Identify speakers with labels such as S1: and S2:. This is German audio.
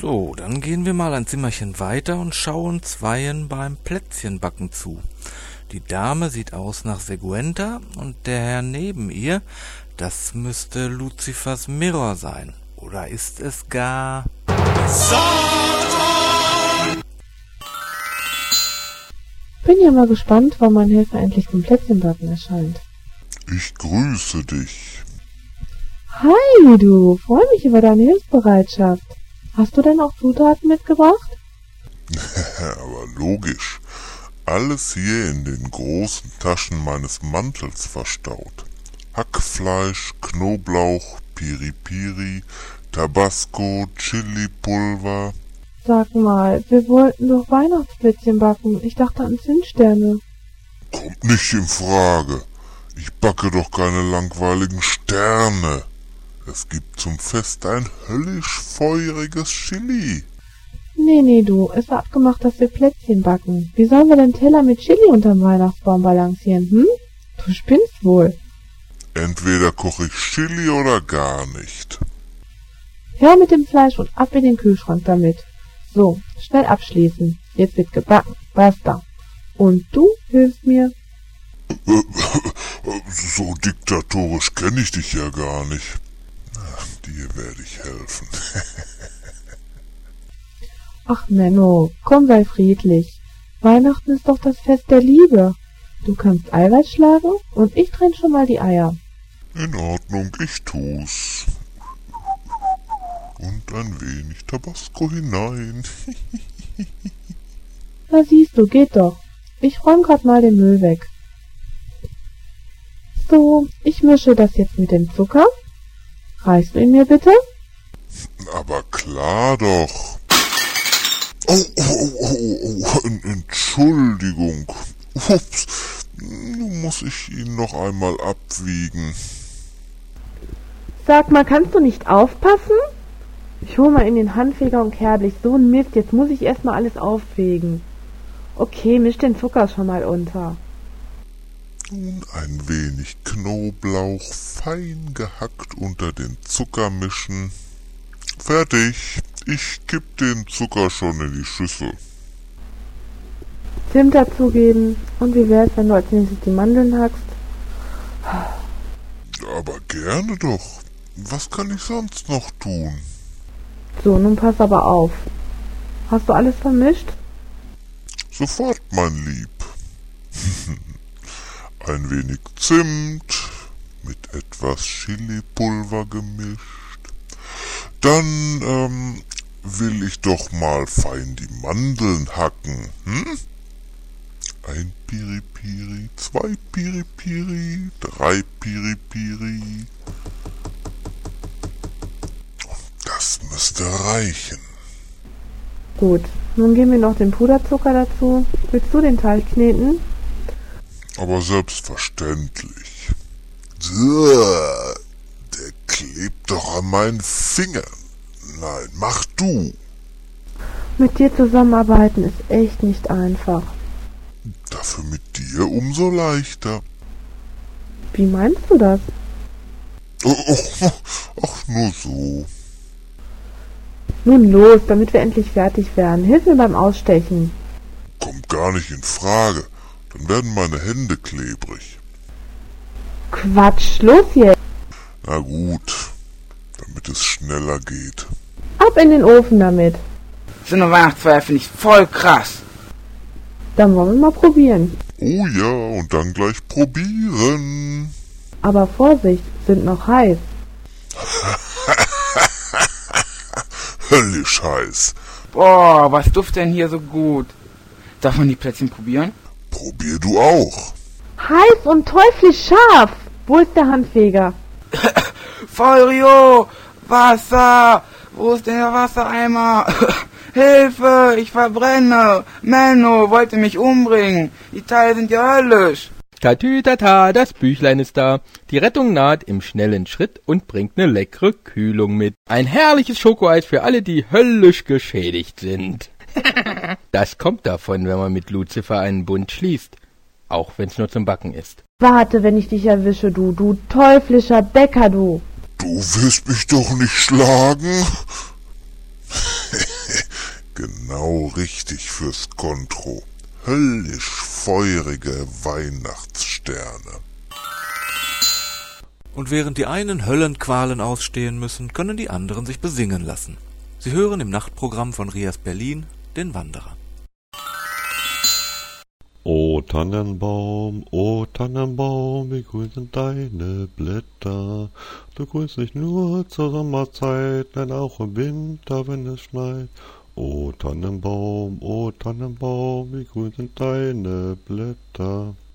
S1: So, dann gehen wir mal ein Zimmerchen weiter und schauen Zweien beim Plätzchenbacken zu. Die Dame sieht aus nach Seguenta und der Herr neben ihr, das müsste Luzifers Mirror sein. Oder ist es gar...
S2: Bin ja mal gespannt, wann mein Helfer endlich zum Plätzchenbacken erscheint.
S3: Ich grüße dich.
S2: Hi, du. Freue mich über deine Hilfsbereitschaft. Hast du denn auch Zutaten mitgebracht?
S3: Aber logisch. Alles hier in den großen Taschen meines Mantels verstaut. Hackfleisch, Knoblauch, Piri-Piri, Tabasco, Chili-Pulver.
S2: Sag mal, wir wollten doch Weihnachtsplätzchen backen. Ich dachte an Zimtsterne.
S3: Kommt nicht in Frage. Ich backe doch keine langweiligen Sterne. Es gibt zum Fest ein höllisch feuriges Chili.
S2: Nee, du. Es war abgemacht, dass wir Plätzchen backen. Wie sollen wir den Teller mit Chili unterm Weihnachtsbaum balancieren, Du spinnst wohl.
S3: Entweder koche ich Chili oder gar nicht.
S2: Hör mit dem Fleisch und ab in den Kühlschrank damit. So, schnell abschließen. Jetzt wird gebacken. Basta. Und du hilfst mir.
S3: So diktatorisch kenne ich dich ja gar nicht. Dir werde ich helfen.
S2: Ach Menno, komm, sei friedlich. Weihnachten ist doch das Fest der Liebe. Du kannst Eiweiß schlagen und ich trenn schon mal die Eier.
S3: In Ordnung, ich tu's. Und ein wenig Tabasco hinein.
S2: Na siehst du, geht doch. Ich räum grad mal den Müll weg. So, ich mische das jetzt mit dem Zucker. Reichst du ihn mir bitte?
S3: Aber klar doch. Oh, Entschuldigung. Ups, nun muss ich ihn noch einmal abwiegen.
S2: Sag mal, kannst du nicht aufpassen? Ich hol mal in den Handfeger und kerblich. So ein Mist, jetzt muss ich erstmal alles aufwägen. Okay, misch den Zucker schon mal unter.
S3: Nun ein wenig Knoblauch fein gehackt unter den Zucker mischen. Fertig. Ich kipp den Zucker schon in die Schüssel.
S2: Zimt dazugeben. Und wie wär's, wenn du als nächstes die Mandeln hackst?
S3: Aber gerne doch. Was kann ich sonst noch tun?
S2: So, nun pass aber auf. Hast du alles vermischt?
S3: Sofort, mein Lieb. Ein wenig Zimt mit etwas Chilipulver gemischt. Dann will ich doch mal fein die Mandeln hacken. Ein Piri-Piri, 2 Piri-Piri, 3 Piri-Piri. Das müsste reichen.
S2: Gut, nun geben wir noch den Puderzucker dazu. Willst du den Teig kneten?
S3: Aber selbstverständlich. Der klebt doch an meinen Fingern. Nein, mach du.
S2: Mit dir zusammenarbeiten ist echt nicht einfach.
S3: Dafür mit dir umso leichter.
S2: Wie meinst du das?
S3: Ach, nur so.
S2: Nun los, damit wir endlich fertig werden. Hilf mir beim Ausstechen.
S3: Kommt gar nicht in Frage. Dann werden meine Hände klebrig.
S2: Quatsch, los jetzt.
S3: Na gut, damit es schneller geht.
S2: Ab in den Ofen damit.
S4: So eine Weihnachtsfeier finde ich voll krass.
S2: Dann wollen wir mal probieren.
S3: Oh ja, und dann gleich probieren.
S2: Aber Vorsicht, sind noch heiß.
S3: Höllisch heiß.
S4: Boah, was duftet denn hier so gut? Darf man die Plätzchen probieren?
S3: Probier du auch.
S2: Heiß und teuflisch scharf. Wo ist der Handfeger?
S4: Feurio! Wasser! Wo ist denn der Wassereimer? Hilfe! Ich verbrenne! Menno wollte mich umbringen! Die Teile sind ja höllisch!
S5: Tatütata, das Büchlein ist da. Die Rettung naht im schnellen Schritt und bringt ne leckere Kühlung mit. Ein herrliches Schokoeis für alle, die höllisch geschädigt sind. Das kommt davon, wenn man mit Luzifer einen Bund schließt. Auch wenn's nur zum Backen ist.
S2: Warte, wenn ich dich erwische, du teuflischer Bäcker, du.
S3: Du wirst mich doch nicht schlagen. Genau richtig fürs Kontro. Höllisch feurige Weihnachtssterne.
S1: Und während die einen Höllenqualen ausstehen müssen, können die anderen sich besingen lassen. Sie hören im Nachtprogramm von Rias Berlin den Wanderer.
S6: O Tannenbaum, wie grün sind deine Blätter. Du grünst nicht nur zur Sommerzeit, nein auch im Winter, wenn es schneit. O Tannenbaum, wie grün sind deine Blätter.